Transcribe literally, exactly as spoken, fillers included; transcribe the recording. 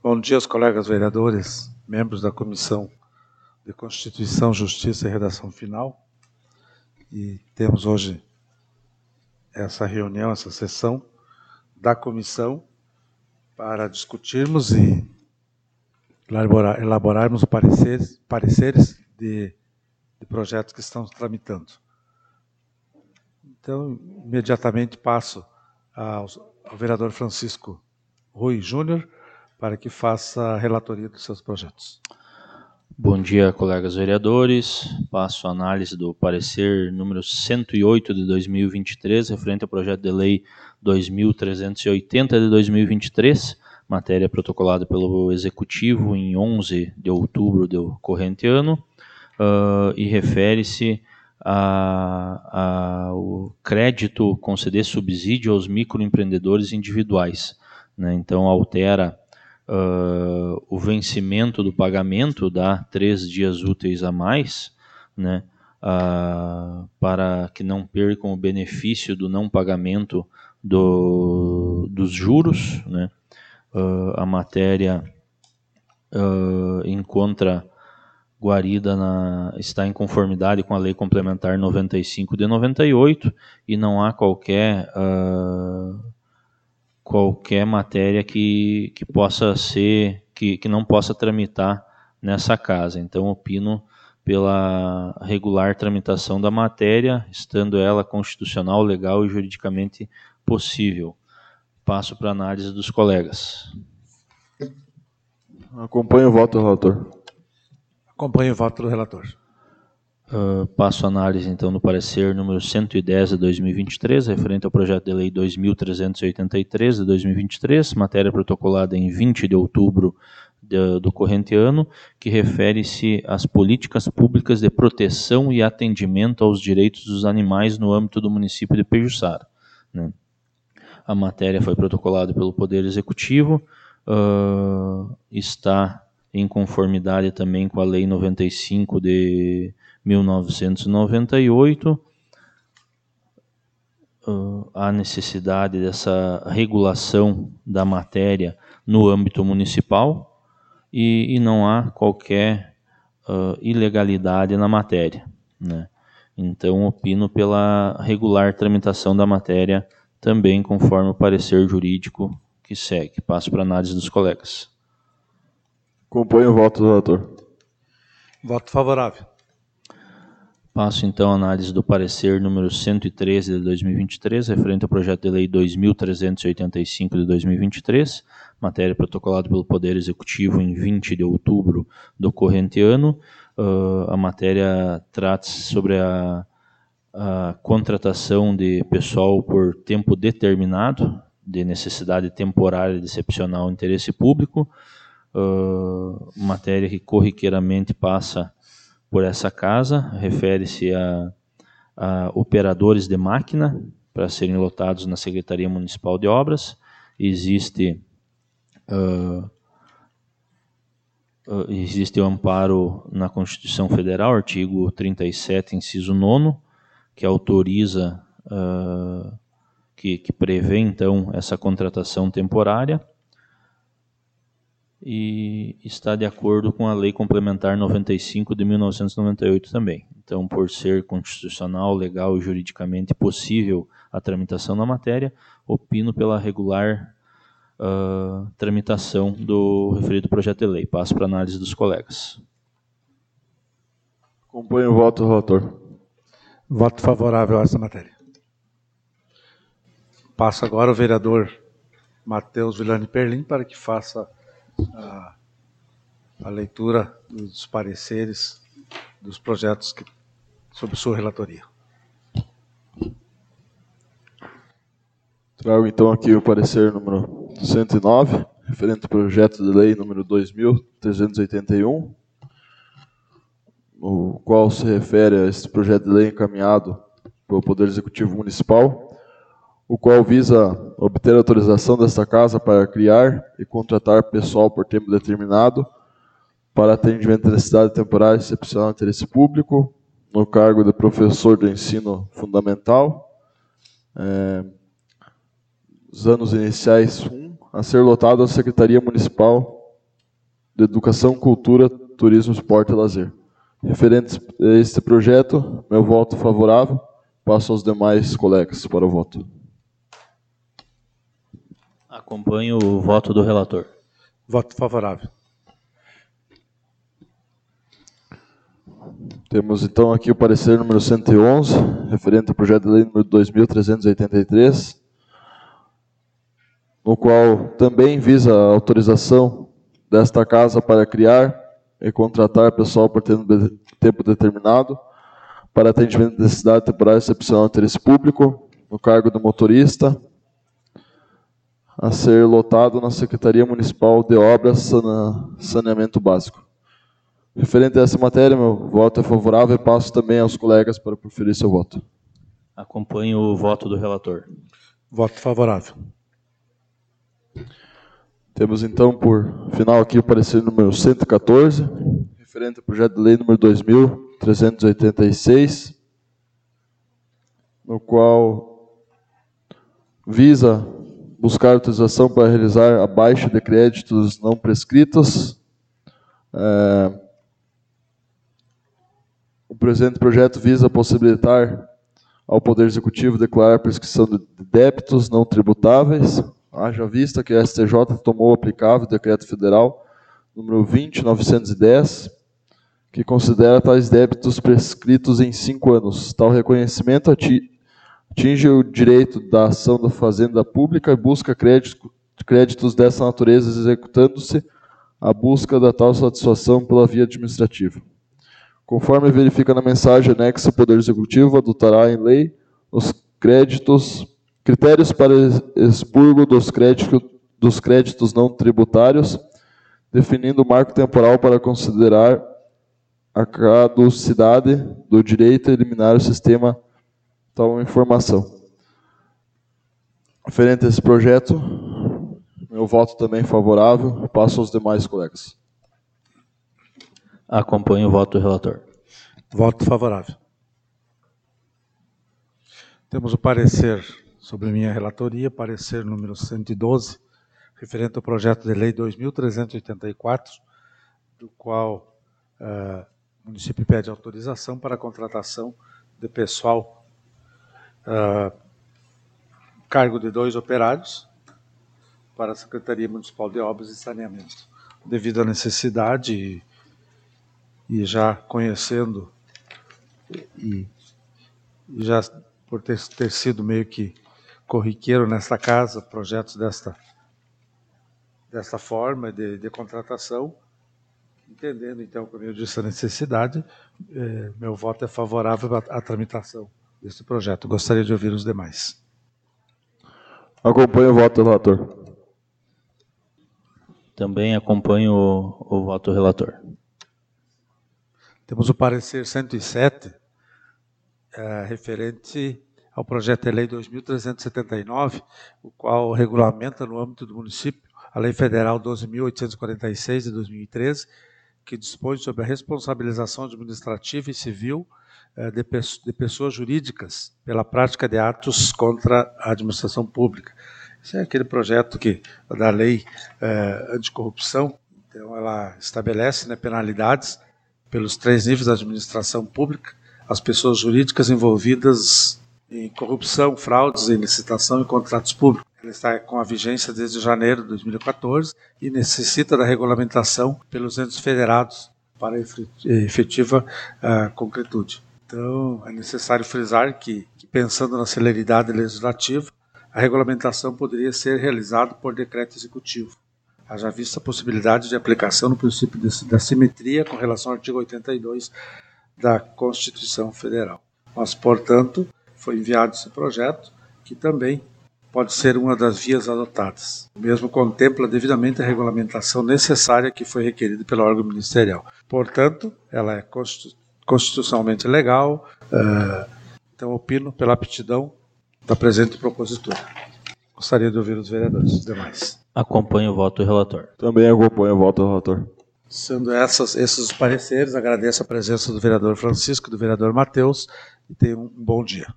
Bom dia aos colegas vereadores, membros da Comissão de Constituição, Justiça e Redação Final. E temos hoje essa reunião, essa sessão da comissão para discutirmos e elaborar, elaborarmos pareceres, pareceres de, de projetos que estão tramitando. Então, imediatamente passo ao, ao vereador Francisco Rui Júnior para que faça a relatoria dos seus projetos. Bom dia, colegas vereadores. Passo a análise do parecer número cento e oito de dois mil e vinte e três, referente ao projeto de lei dois mil trezentos e oitenta de dois mil e vinte e três, matéria protocolada pelo Executivo em onze de outubro do corrente ano, uh, e refere-se ao crédito conceder subsídio aos microempreendedores individuais, né? Então, altera Uh, o vencimento do pagamento, dá três dias úteis a mais, né, uh, para que não percam o benefício do não pagamento do, dos juros, né. Uh, a matéria uh, encontra guarida na, está em conformidade com a Lei Complementar noventa e cinco de noventa e oito e não há qualquer uh, qualquer matéria que, que possa ser, que, que não possa tramitar nessa casa. Então, opino pela regular tramitação da matéria, estando ela constitucional, legal e juridicamente possível. Passo para a análise dos colegas. Acompanho o voto do relator. Acompanho o voto do relator. Uh, passo a análise, então, no parecer número cento e dez de dois mil e vinte e três, referente ao projeto de lei dois mil trezentos e oitenta e três de dois mil e vinte e três, matéria protocolada em vinte de outubro de, do corrente ano, que refere-se às políticas públicas de proteção e atendimento aos direitos dos animais no âmbito do município de Pejuçara, né? A matéria foi protocolada pelo Poder Executivo, uh, está em conformidade também com a Lei noventa e cinco de mil novecentos e noventa e oito, uh, há necessidade dessa regulação da matéria no âmbito municipal e, e não há qualquer uh, ilegalidade na matéria, né? Então, opino pela regular tramitação da matéria também conforme o parecer jurídico que segue. Passo para a análise dos colegas. Acompanho o voto do relator. Voto favorável. Passo, então, a análise do parecer número cento e treze de dois mil e vinte e três, referente ao projeto de lei dois mil trezentos e oitenta e cinco de dois mil e vinte e três, matéria protocolada pelo Poder Executivo em vinte de outubro do corrente ano. Uh, a matéria trata-se sobre a, a contratação de pessoal por tempo determinado, de necessidade temporária de excepcional interesse público, uh, matéria que corriqueiramente passa por essa casa, refere-se a, a operadores de máquina para serem lotados na Secretaria Municipal de Obras. Existe, uh, uh, existe o amparo na Constituição Federal, artigo trinta e sete, inciso nono, que autoriza, uh, que, que prevê, então, essa contratação temporária, e está de acordo com a Lei Complementar noventa e cinco de mil novecentos e noventa e oito também. Então, por ser constitucional, legal e juridicamente possível a tramitação da matéria, opino pela regular uh, tramitação do referido projeto de lei. Passo para a análise dos colegas. Acompanho o voto do relator. Voto favorável a essa matéria. Passo agora ao vereador Matheus Villani Perlim para que faça A, a leitura dos pareceres dos projetos que, sob sua relatoria. Trago então aqui o parecer número cento e nove, referente ao projeto de lei número dois mil trezentos e oitenta e um, o qual se refere a esse projeto de lei encaminhado pelo Poder Executivo Municipal, o qual visa obter autorização desta casa para criar e contratar pessoal por tempo determinado para atendimento de necessidade temporária e excepcional de interesse público, no cargo de professor de ensino fundamental, é, os anos iniciais um, a ser lotado à Secretaria Municipal de Educação, Cultura, Turismo, Esporte e Lazer. Referente a este projeto, meu voto favorável. Passo aos demais colegas para o voto. Acompanho o voto do relator. Voto favorável. Temos então aqui o parecer número cento e onze, referente ao projeto de lei número dois mil trezentos e oitenta e três, no qual também visa a autorização desta casa para criar e contratar pessoal por tempo determinado para atendimento de necessidade temporária excepcional de interesse público, no cargo de motorista, a ser lotado na Secretaria Municipal de Obras e Saneamento Básico. Referente a essa matéria, meu voto é favorável e passo também aos colegas para proferir seu voto. Acompanho o voto do relator. Voto favorável. Temos então por final aqui o parecer número cento e quatorze, referente ao projeto de lei número dois mil trezentos e oitenta e seis, no qual visa buscar autorização para realizar a baixa de créditos não prescritos. É, o presente projeto visa possibilitar ao Poder Executivo declarar prescrição de débitos não tributáveis, haja vista que a S T J tomou aplicável o Decreto Federal número vinte mil novecentos e dez, que considera tais débitos prescritos em cinco anos. Tal reconhecimento atinge o direito da ação da Fazenda Pública e busca créditos dessa natureza, executando-se a busca da tal satisfação pela via administrativa. Conforme verifica na mensagem anexa, o Poder Executivo adotará em lei os créditos, critérios para expurgo dos créditos, dos créditos não tributários, definindo o marco temporal para considerar a caducidade do direito a eliminar o sistema tal informação. Referente a esse projeto, meu voto também é favorável. Passo aos demais colegas. Acompanho o voto do relator. Voto favorável. Temos o parecer sobre minha relatoria, parecer número cento e doze, referente ao projeto de lei dois mil trezentos e oitenta e quatro, do qual uh, o município pede autorização para a contratação de pessoal, uh, cargo de dois operários, para a Secretaria Municipal de Obras e Saneamento. Devido à necessidade e, e já conhecendo, e, e já por ter, ter sido meio que corriqueiro nesta casa, projetos desta, desta forma de, de contratação, entendendo, então, como eu disse, a necessidade, eh, meu voto é favorável à, à tramitação deste projeto. Gostaria de ouvir os demais. Acompanho o voto do relator. Também acompanho o, o voto do relator. Temos o parecer cento e sete, eh, referente ao projeto de lei dois mil trezentos e setenta e nove, o qual regulamenta no âmbito do município a Lei Federal doze mil oitocentos e quarenta e seis de dois mil e treze, que dispõe sobre a responsabilização administrativa e civil eh, de, pe de pessoas jurídicas pela prática de atos contra a administração pública. Esse é aquele projeto que, da lei eh, anticorrupção, então ela estabelece, né, penalidades pelos três níveis da administração pública, as pessoas jurídicas envolvidas em corrupção, fraudes em licitação e contratos públicos. Ela está com a vigência desde janeiro de dois mil e quatorze e necessita da regulamentação pelos entes federados para efetiva uh, concretude. Então, é necessário frisar que, que, pensando na celeridade legislativa, a regulamentação poderia ser realizada por decreto executivo. Haja vista a possibilidade de aplicação no princípio de, da simetria com relação ao artigo oitenta e dois da Constituição Federal. Mas, portanto, foi enviado esse projeto, que também pode ser uma das vias adotadas. O mesmo contempla devidamente a regulamentação necessária que foi requerida pelo órgão ministerial. Portanto, ela é constitucionalmente legal, uh, então opino pela aptidão da presente propositura. Gostaria de ouvir os vereadores, os demais. Acompanho o voto do relator. Também acompanho o voto do relator. Sendo essas, esses os pareceres, agradeço a presença do vereador Francisco e do vereador Matheus e tenham um bom dia.